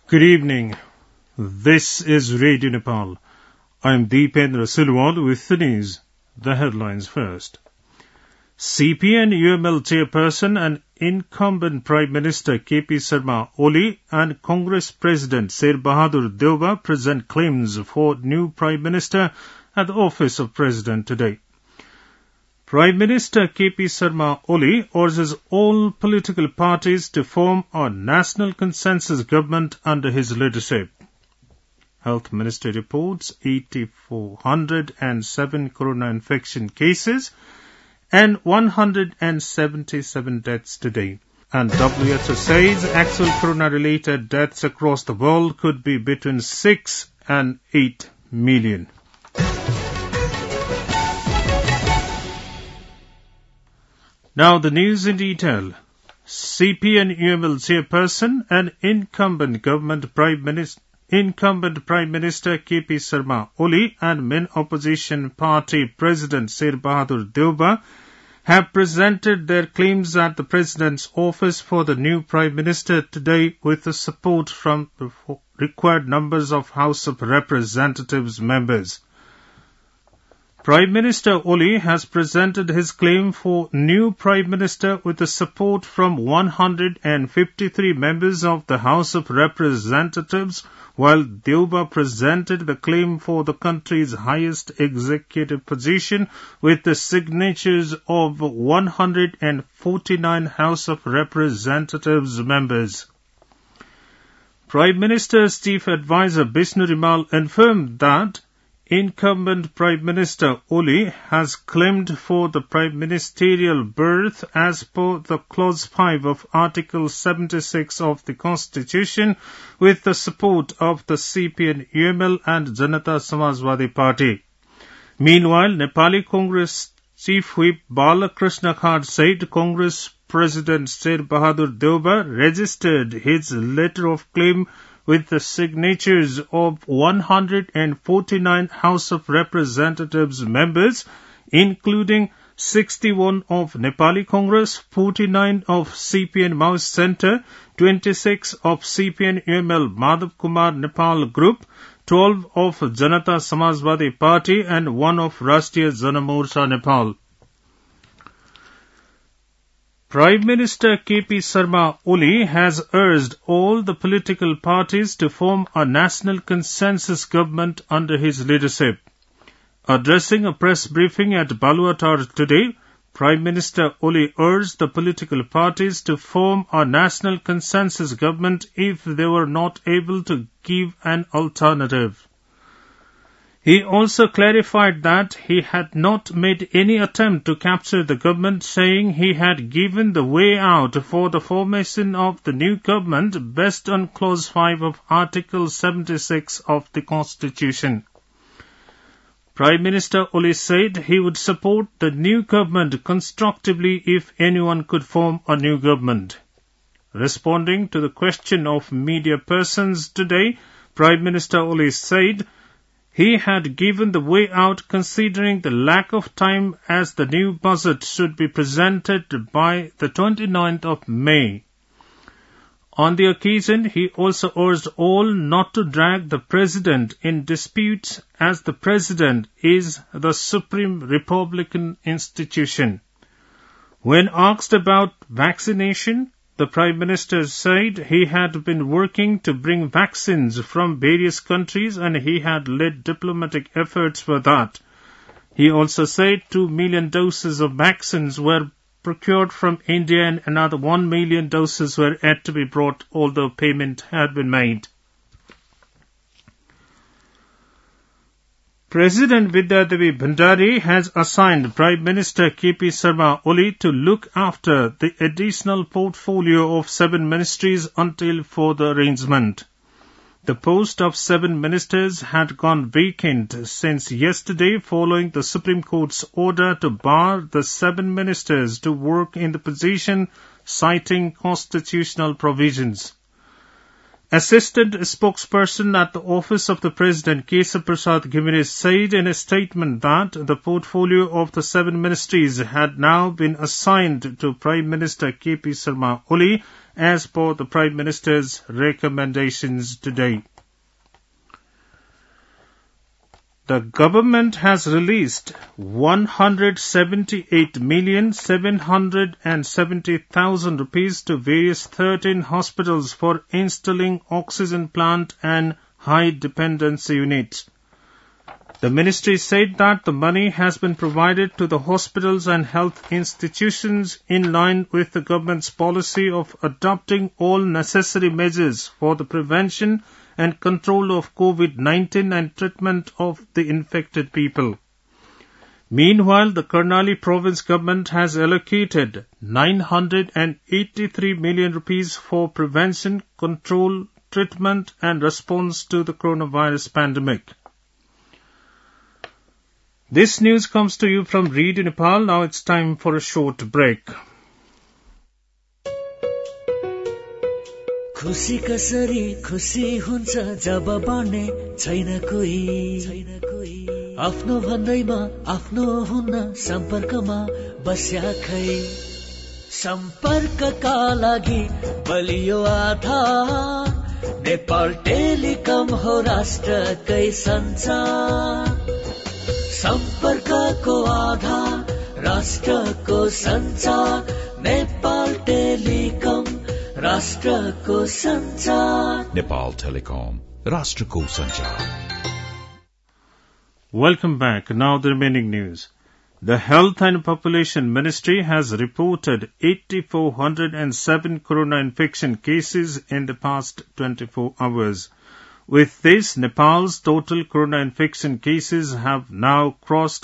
Good evening. This is Radio Nepal. I am Deependra Silwal with the news. The headlines first. CPN-UML chairperson and incumbent Prime Minister KP Sharma Oli and Congress President Sher Bahadur Deuba present claims for new Prime Minister at the office of President today. Prime Minister KP Sharma Oli urges all political parties to form a national consensus government under his leadership. Health Ministry reports 8,407 corona infection cases and 177 deaths today. And WHO says actual corona-related deaths across the world could be between 6 and 8 million. Now the news in detail. CPN-UML chairperson and incumbent Prime Minister KP Sharma Oli and main opposition party President Sher Bahadur Deuba have presented their claims at the President's office for the new Prime Minister today with the support from the required numbers of House of Representatives members. Prime Minister Oli has presented his claim for new Prime Minister with the support from 153 members of the House of Representatives, while Deuba presented the claim for the country's highest executive position with the signatures of 149 House of Representatives members. Prime Minister's chief advisor Bishnu Rimal confirmed that incumbent Prime Minister Oli has claimed for the prime ministerial berth as per the Clause 5 of Article 76 of the Constitution with the support of the CPN-UML and Janata Samajwadi Party. Meanwhile, Nepali Congress Chief Whip Balakrishna Khad said Congress President Sher Bahadur Deuba registered his letter of claim with the signatures of 149 House of Representatives members, including 61 of Nepali Congress, 49 of CPN Maoist Centre, 26 of CPN-UML Madhav Kumar Nepal Group, 12 of Janata Samajwadi Party and 1 of Rashtriya Jana Morcha Nepal. Prime Minister KP Sharma Oli has urged all the political parties to form a national consensus government under his leadership. Addressing a press briefing at Baluatar today, Prime Minister Oli urged the political parties to form a national consensus government if they were not able to give an alternative. He also clarified that he had not made any attempt to capture the government, saying he had given the way out for the formation of the new government based on Clause 5 of Article 76 of the Constitution. Prime Minister Oli said he would support the new government constructively if anyone could form a new government. Responding to the question of media persons today, Prime Minister Oli said he had given the way out considering the lack of time as the new budget should be presented by the 29th of May. On the occasion, he also urged all not to drag the President in disputes as the President is the supreme republican institution. When asked about vaccination, the Prime Minister said he had been working to bring vaccines from various countries and he had led diplomatic efforts for that. He also said 2 million doses of vaccines were procured from India and another 1 million doses were yet to be brought, although payment had been made. President Vidyadevi Bhandari has assigned Prime Minister KP Sharma Oli to look after the additional portfolio of 7 ministries until further arrangement. The post of 7 ministers had gone vacant since yesterday following the Supreme Court's order to bar the 7 ministers to work in the position, citing constitutional provisions. Assistant spokesperson at the office of the President, Keshav Prasad Ghimire, said in a statement that the portfolio of the 7 ministries had now been assigned to Prime Minister KP Sharma Oli as per the Prime Minister's recommendations today. The government has released 178,770,000 rupees to various 13 hospitals for installing oxygen plant and high dependency units. The ministry said that the money has been provided to the hospitals and health institutions in line with the government's policy of adopting all necessary measures for the prevention and control of COVID-19 and treatment of the infected people. Meanwhile, the Karnali province government has allocated 983 million rupees for prevention, control, treatment and response to the coronavirus pandemic. This news comes to you from Radio Nepal. Now it's time for a short break. खुशी कसरी खुशी हुन्छ जब बाँड्ने छैन कोही आफ्नो भन्दैमा आफ्नो हुन्न सम्पर्कमा बस्या खै सम्पर्कका लागि बलियो आधार नेपाल टेलिकम हो राष्ट्रकै सञ्चार सम्पर्कको आधार राष्ट्रको सञ्चार नेपाल टेलिकम राष्ट्रको सञ्चार Nepal Telecom, Rashtrako Sanchar. Welcome back. Now the remaining news. The Health and Population Ministry has reported 8,407 corona infection cases in the past 24 hours. With this, Nepal's total corona infection cases have now crossed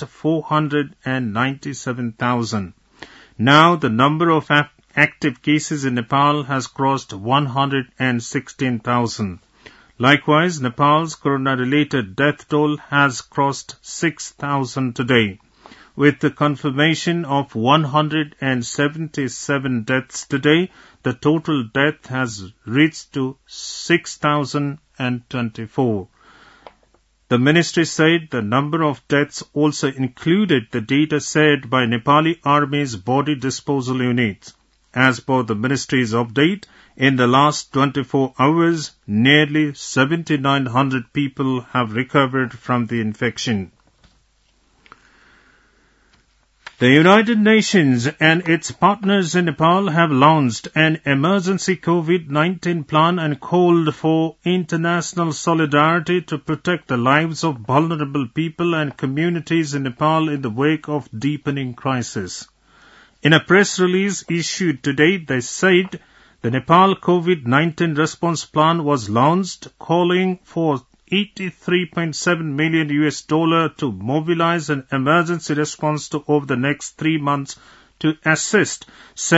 497,000. Now the number of active cases in Nepal has crossed 116,000. Likewise, Nepal's corona-related death toll has crossed 6,000 today. With the confirmation of 177 deaths today, the total death has reached to 6,024. The ministry said the number of deaths also included the data shared by Nepali Army's body disposal units. As per the ministry's update, in the last 24 hours, nearly 7,900 people have recovered from the infection. The United Nations and its partners in Nepal have launched an emergency COVID-19 plan and called for international solidarity to protect the lives of vulnerable people and communities in Nepal in the wake of deepening crisis. In a press release issued today, they said the Nepal COVID-19 response plan was launched, calling for $83.7 million to mobilize an emergency response to over the next 3 months to assist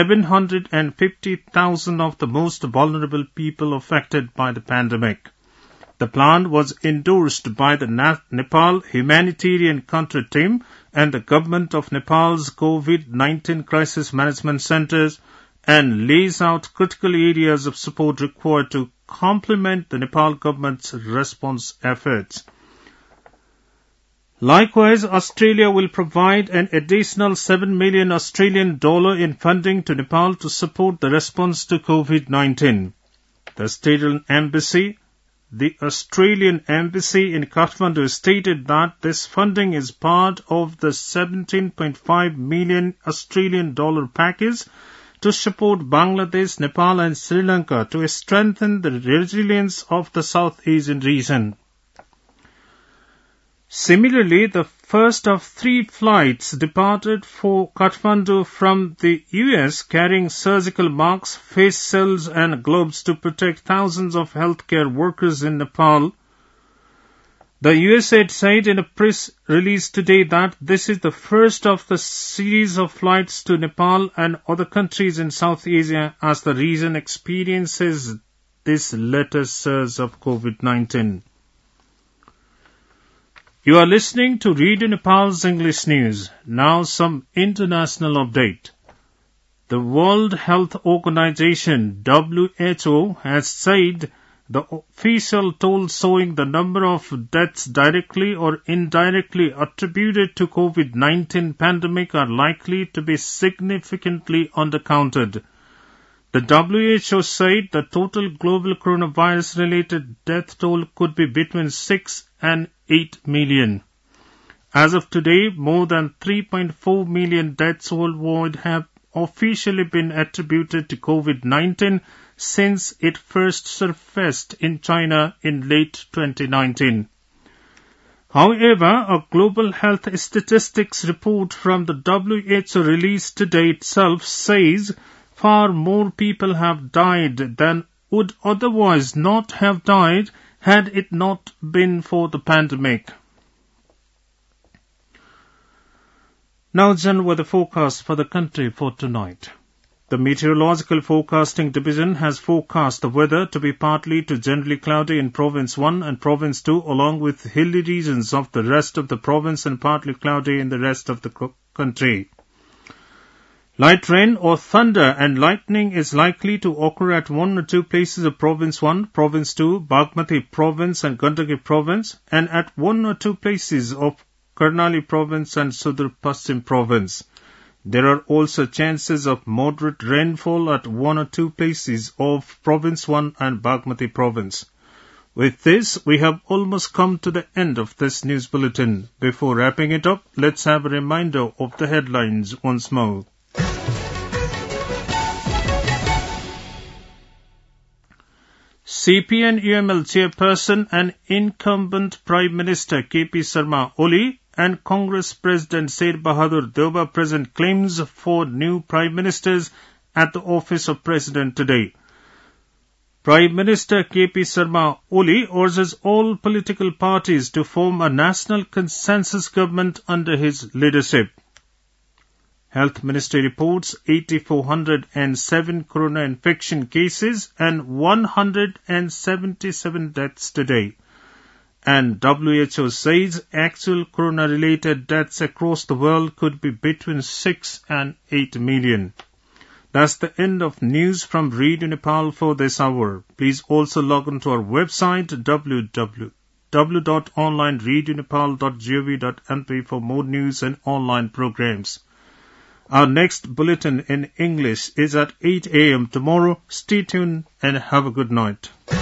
750,000 of the most vulnerable people affected by the pandemic. The plan was endorsed by the Nepal Humanitarian Country Team and the Government of Nepal's COVID-19 Crisis Management Centers and lays out critical areas of support required to complement the Nepal government's response efforts. Likewise, Australia will provide an additional $7 million in funding to Nepal to support the response to COVID-19. The Australian Embassy in Kathmandu stated that this funding is part of the $17.5 million package to support Bangladesh, Nepal and Sri Lanka to strengthen the resilience of the South Asian region. Similarly, the first of 3 flights departed for Kathmandu from the US carrying surgical masks, face shields and gloves to protect thousands of healthcare workers in Nepal. The USAID said in a press release today that this is the first of the series of flights to Nepal and other countries in South Asia as the region experiences this latest surge of COVID-19. You are listening to Radio Nepal's English News. Now some international update. The World Health Organization, WHO, has said the official toll showing the number of deaths directly or indirectly attributed to COVID-19 pandemic are likely to be significantly undercounted. The WHO said the total global coronavirus-related death toll could be between 6 and 8 million. As of today, more than 3.4 million deaths worldwide have officially been attributed to COVID-19 since it first surfaced in China in late 2019. However, a global health statistics report from the WHO released today itself says far more people have died than would otherwise not have died had it not been for the pandemic. Now then, weather forecast for the country for tonight. The Meteorological Forecasting Division has forecast the weather to be partly to generally cloudy in Province 1 and Province 2, along with hilly regions of the rest of the province and partly cloudy in the rest of the country. Light rain or thunder and lightning is likely to occur at one or two places of Province 1, Province 2, Bagmati Province and Gandaki Province, and at one or two places of Karnali Province and Sudur Paschim Province. There are also chances of moderate rainfall at one or two places of Province 1 and Bagmati Province. With this, we have almost come to the end of this news bulletin. Before wrapping it up, let's have a reminder of the headlines once more. CPN-UML chairperson and incumbent Prime Minister KP Sharma Oli and Congress President Sher Bahadur Deuba present claims for new Prime Ministers at the office of President today. Prime Minister KP Sharma Oli urges all political parties to form a national consensus government under his leadership. Health Ministry reports 8,407 corona infection cases and 177 deaths today. And WHO says actual corona-related deaths across the world could be between 6 and 8 million. That's the end of news from Radio Nepal for this hour. Please also log on to our website www.onlineradionepal.gov.np for more news and online programs. Our next bulletin in English is at 8 a.m. tomorrow. Stay tuned and have a good night.